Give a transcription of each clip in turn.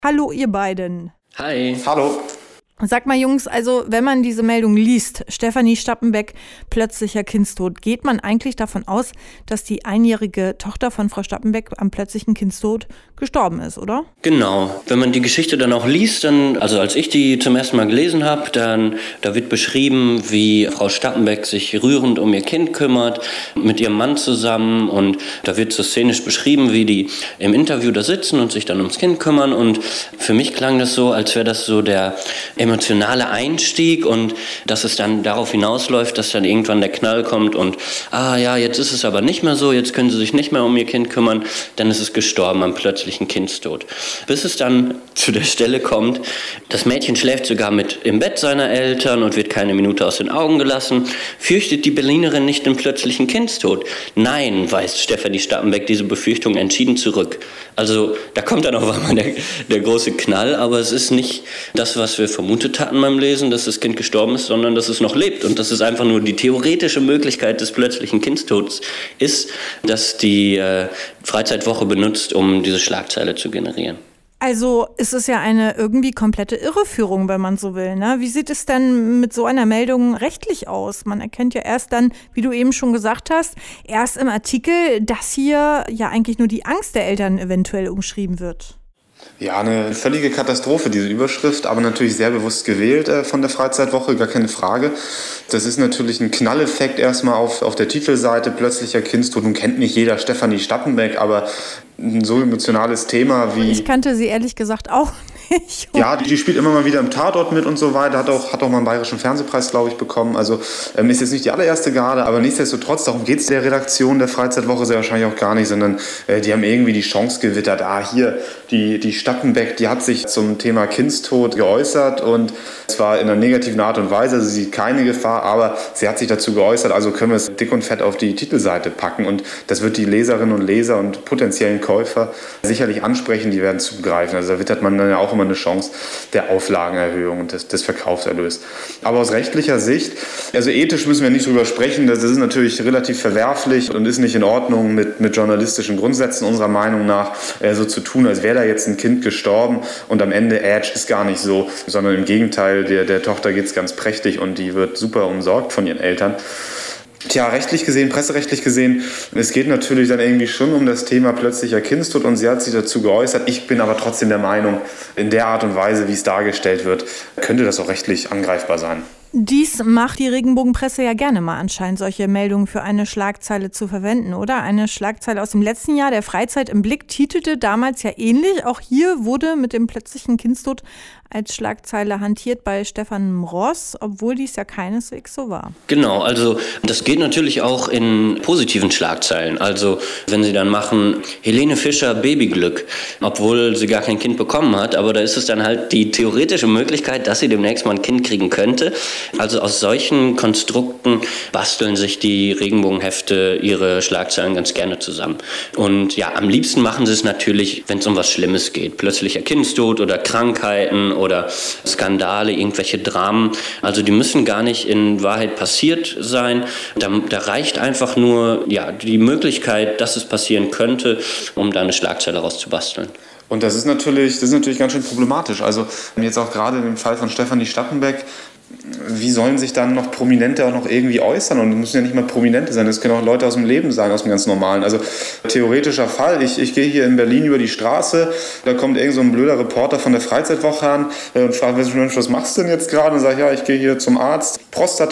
Hallo ihr beiden. Hi. Hallo. Sag mal Jungs, also wenn man diese Meldung liest, Stefanie Stappenbeck, plötzlicher Kindstod, geht man eigentlich davon aus, dass die einjährige Tochter von Frau Stappenbeck am plötzlichen Kindstod gestorben ist, oder? Genau. Wenn man die Geschichte dann auch liest, also als ich die zum ersten Mal gelesen habe, da wird beschrieben, wie Frau Stappenbeck sich rührend um ihr Kind kümmert, mit ihrem Mann zusammen, und da wird so szenisch beschrieben, wie die im Interview da sitzen und sich dann ums Kind kümmern, und für mich klang das so, als wäre das so der emotionale Einstieg und dass es dann darauf hinausläuft, dass dann irgendwann der Knall kommt und jetzt ist es aber nicht mehr so, jetzt können sie sich nicht mehr um ihr Kind kümmern, dann ist es gestorben am plötzlichen Kindstod. Bis es dann zu der Stelle kommt, das Mädchen schläft sogar mit im Bett seiner Eltern und wird keine Minute aus den Augen gelassen. Fürchtet die Berlinerin nicht den plötzlichen Kindstod? Nein, weist Stefanie Stappenbeck diese Befürchtung entschieden zurück. Also da kommt dann auf einmal der große Knall, aber es ist nicht das, was wir vermutet hatten beim Lesen, dass das Kind gestorben ist, sondern dass es noch lebt und dass es einfach nur die theoretische Möglichkeit des plötzlichen Kindstods ist, dass die Freizeitwoche benutzt, um diese Schlagzeile zu generieren. Also es ist ja eine irgendwie komplette Irreführung, wenn man so will, ne? Wie sieht es denn mit so einer Meldung rechtlich aus? Man erkennt ja erst dann, wie du eben schon gesagt hast, erst im Artikel, dass hier ja eigentlich nur die Angst der Eltern eventuell umschrieben wird. Ja, eine völlige Katastrophe, diese Überschrift, aber natürlich sehr bewusst gewählt von der Freizeitwoche, gar keine Frage. Das ist natürlich ein Knalleffekt erstmal auf der Titelseite, plötzlicher Kindstod. Nun kennt nicht jeder Stefanie Stappenbeck, aber ein so emotionales Thema wie... Ich kannte sie ehrlich gesagt auch nicht. Ja, die spielt immer mal wieder im Tatort mit und so weiter, hat auch mal einen Bayerischen Fernsehpreis, glaube ich, bekommen. Also ist jetzt nicht die allererste Garde, aber nichtsdestotrotz, darum geht es der Redaktion der Freizeitwoche sehr wahrscheinlich auch gar nicht, sondern die haben irgendwie die Chance gewittert. Hier, die Stappenbeck, die hat sich zum Thema Kindstod geäußert und zwar in einer negativen Art und Weise, also sie sieht keine Gefahr, aber sie hat sich dazu geäußert, also können wir es dick und fett auf die Titelseite packen und das wird die Leserinnen und Leser und potenziellen Käufer sicherlich ansprechen, die werden zugreifen. Also da wittert man dann ja auch immer eine Chance der Auflagenerhöhung und des Verkaufserlös. Aber aus rechtlicher Sicht, also ethisch müssen wir nicht drüber sprechen, das ist natürlich relativ verwerflich und ist nicht in Ordnung mit journalistischen Grundsätzen unserer Meinung nach, so zu tun, als wäre da jetzt ein Kind gestorben und am Ende ist gar nicht so, sondern im Gegenteil, der Tochter geht es ganz prächtig und die wird super umsorgt von ihren Eltern. Tja, rechtlich gesehen, presserechtlich gesehen, es geht natürlich dann irgendwie schon um das Thema plötzlicher Kindstod und sie hat sich dazu geäußert. Ich bin aber trotzdem der Meinung, in der Art und Weise, wie es dargestellt wird, könnte das auch rechtlich angreifbar sein. Dies macht die Regenbogenpresse ja gerne mal anscheinend, solche Meldungen für eine Schlagzeile zu verwenden, oder? Eine Schlagzeile aus dem letzten Jahr, der Freizeit im Blick, titelte damals ja ähnlich. Auch hier wurde mit dem plötzlichen Kindstod als Schlagzeile hantiert bei Stefan Mross, obwohl dies ja keineswegs so war. Genau, also das geht natürlich auch in positiven Schlagzeilen. Also wenn sie dann machen, Helene Fischer Babyglück, obwohl sie gar kein Kind bekommen hat, aber da ist es dann halt die theoretische Möglichkeit, dass sie demnächst mal ein Kind kriegen könnte. Also aus solchen Konstrukten basteln sich die Regenbogenhefte ihre Schlagzeilen ganz gerne zusammen. Und ja, am liebsten machen sie es natürlich, wenn es um was Schlimmes geht. Plötzlicher Kindstod oder Krankheiten oder Skandale, irgendwelche Dramen. Also die müssen gar nicht in Wahrheit passiert sein. Da reicht einfach nur die Möglichkeit, dass es passieren könnte, um da eine Schlagzeile rauszubasteln. Und das ist natürlich ganz schön problematisch. Also jetzt auch gerade in dem Fall von Stefanie Stappenbeck, wie sollen sich dann noch Prominente auch noch irgendwie äußern? Und es müssen ja nicht mal Prominente sein, das können auch Leute aus dem Leben sein, aus dem ganz Normalen. Also theoretischer Fall, ich gehe hier in Berlin über die Straße, da kommt irgend so ein blöder Reporter von der Freizeitwoche an und fragt, was machst du denn jetzt gerade? Und sagt, ja, ich gehe hier zum Arzt,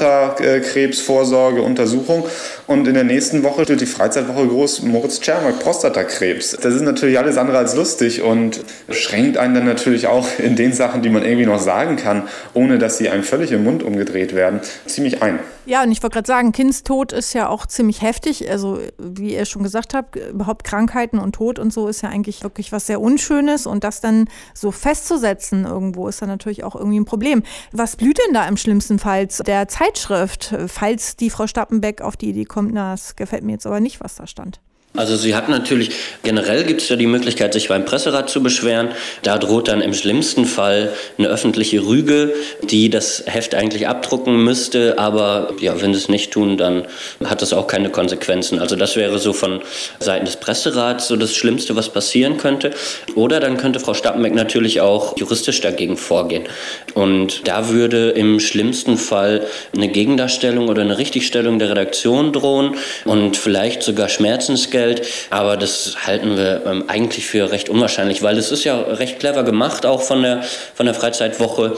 Prostatakrebsvorsorge, Untersuchung. Und in der nächsten Woche steht die Freizeitwoche groß, Moritz Czermak, Prostatakrebs. Das ist natürlich alles andere als lustig und schränkt einen dann natürlich auch in den Sachen, die man irgendwie noch sagen kann, ohne dass sie einem völlig im Mund umgedreht werden, ziemlich ein. Ja, und ich wollte gerade sagen, Kindstod ist ja auch ziemlich heftig. Also wie ihr schon gesagt habt, überhaupt Krankheiten und Tod und so ist ja eigentlich wirklich was sehr Unschönes. Und das dann so festzusetzen irgendwo ist dann natürlich auch irgendwie ein Problem. Was blüht denn da im schlimmsten Fall der Zeitschrift, falls die Frau Stappenbeck auf die Idee kommt, das gefällt mir jetzt aber nicht, was da stand? Also sie hat natürlich, generell gibt es ja die Möglichkeit, sich beim Presserat zu beschweren. Da droht dann im schlimmsten Fall eine öffentliche Rüge, die das Heft eigentlich abdrucken müsste. Aber ja, wenn sie es nicht tun, dann hat das auch keine Konsequenzen. Also das wäre so von Seiten des Presserats so das Schlimmste, was passieren könnte. Oder dann könnte Frau Stappenbeck natürlich auch juristisch dagegen vorgehen. Und da würde im schlimmsten Fall eine Gegendarstellung oder eine Richtigstellung der Redaktion drohen und vielleicht sogar Schmerzensgeld. Aber das halten wir eigentlich für recht unwahrscheinlich, weil es ist ja recht clever gemacht, auch von der Freizeitwoche.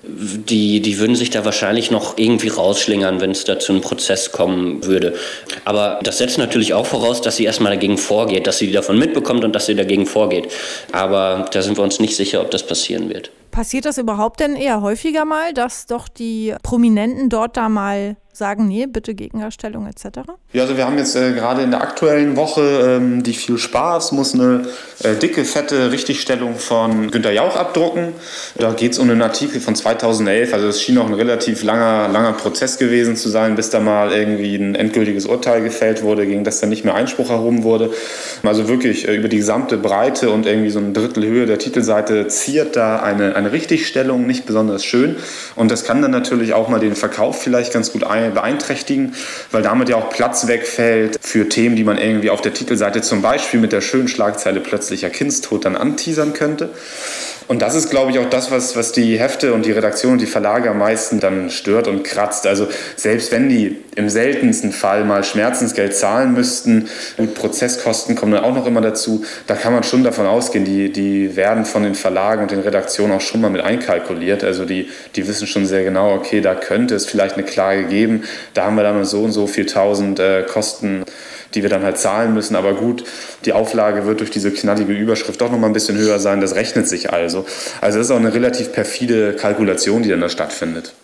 Die würden sich da wahrscheinlich noch irgendwie rausschlingern, wenn es da zu einem Prozess kommen würde. Aber das setzt natürlich auch voraus, dass sie erstmal dagegen vorgeht, dass sie davon mitbekommt und dass sie dagegen vorgeht. Aber da sind wir uns nicht sicher, ob das passieren wird. Passiert das überhaupt denn eher häufiger mal, dass doch die Prominenten dort da mal sagen, nee, bitte Gegendarstellung etc.? Ja, also wir haben jetzt gerade in der aktuellen Woche die Viel Spaß muss eine dicke, fette Richtigstellung von Günther Jauch abdrucken. Da geht es um einen Artikel von 2011, also es schien auch ein relativ langer Prozess gewesen zu sein, bis da mal irgendwie ein endgültiges Urteil gefällt wurde, gegen das dann nicht mehr Einspruch erhoben wurde. Also wirklich über die gesamte Breite und irgendwie so ein Drittel Höhe der Titelseite ziert da eine Richtigstellung, nicht besonders schön. Und das kann dann natürlich auch mal den Verkauf vielleicht ganz gut beeinträchtigen, weil damit ja auch Platz wegfällt für Themen, die man irgendwie auf der Titelseite zum Beispiel mit der schönen Schlagzeile plötzlicher Kindstod dann anteasern könnte. Und das ist, glaube ich, auch das, was die Hefte und die Redaktion und die Verlage am meisten dann stört und kratzt. Also selbst wenn die im seltensten Fall mal Schmerzensgeld zahlen müssten, gut, Prozesskosten kommen dann auch noch immer dazu, da kann man schon davon ausgehen, die werden von den Verlagen und den Redaktionen auch schon mal mit einkalkuliert. Also die wissen schon sehr genau, okay, da könnte es vielleicht eine Klage geben, da haben wir dann so und so viel 1000 Kosten, die wir dann halt zahlen müssen. Aber gut, die Auflage wird durch diese knallige Überschrift doch noch mal ein bisschen höher sein. Das rechnet sich also. Also das ist auch eine relativ perfide Kalkulation, die dann da stattfindet.